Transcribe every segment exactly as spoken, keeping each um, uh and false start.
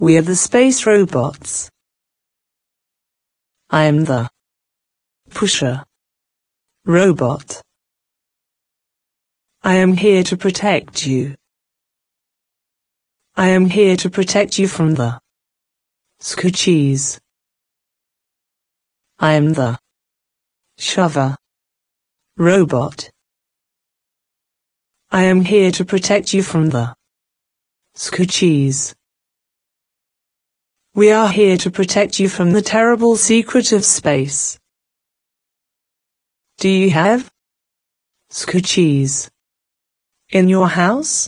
We are the space robots. I am the pusher robot. I am here to protect you. I am here to protect you from the scoochies. I am the shover robot. I am here to protect you from the scoochies. We are here to protect you from the terrible secret of space. Do you have scoochies in your house?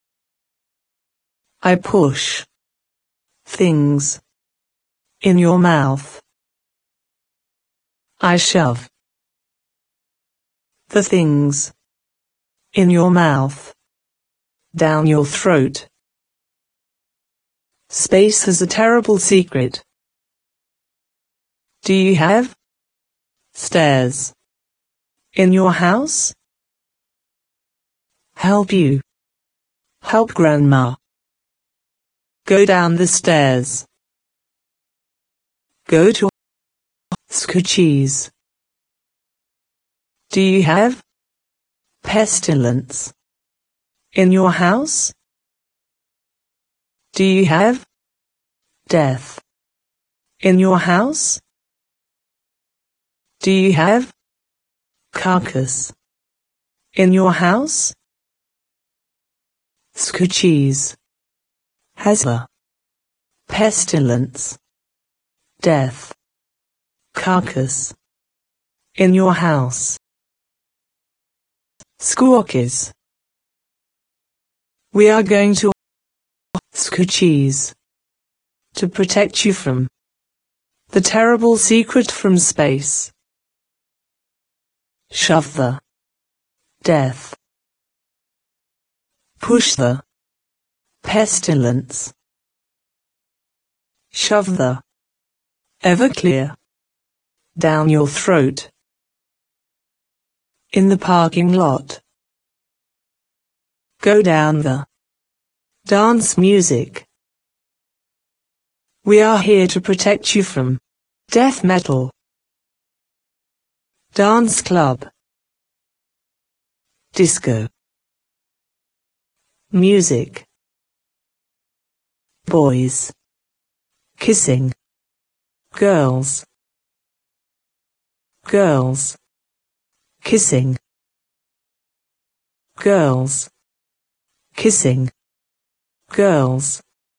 I push things in your mouth. I shove the things in your mouth down your throat. Space has a terrible secret. Do you have stairs in your house? Help you. Help Grandma. Go down the stairs. Go to scoochies. Do you have pestilence in your house? Do you have death in your house? Do you have carcass in your house? Scoochies has a pestilence, death, carcass in your house. Squawkies. We are going to scoochies to protect you from the terrible secret from space. Shove the death. Push the pestilence. Shove the Everclear down your throat. In the parking lot. Go down the dance music. We are here to protect you from death metal. Dance club. Disco. Music. Boys. Kissing. Girls. Girls. Kissing. Girls. Kissing. Girls.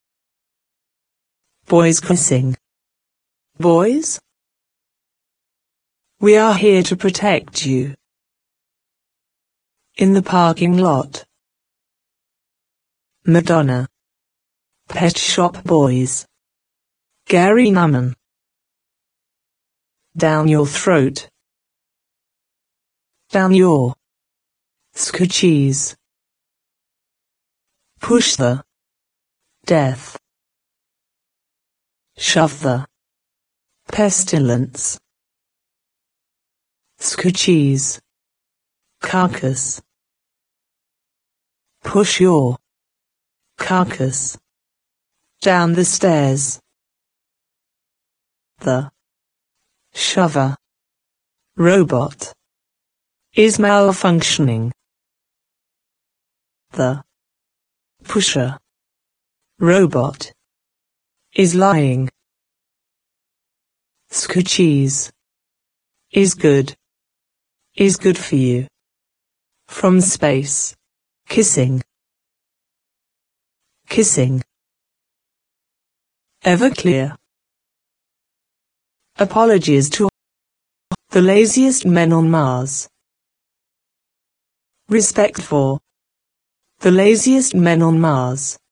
Boys kissing. Boys? We are here to protect you. In the parking lot. Madonna. Pet Shop Boys. Gary Numan. Down your throat. Down your scoochies. Push the death. Shove the pestilence. Scoochies. Carcass. Push your carcass down the stairs. The shover robot is malfunctioning. The pusher robot is lying. Scoochies is good. Is good for you. From space. Kissing. Kissing. Everclear. Apologies to the laziest men on Mars. Respect for the laziest men on Mars.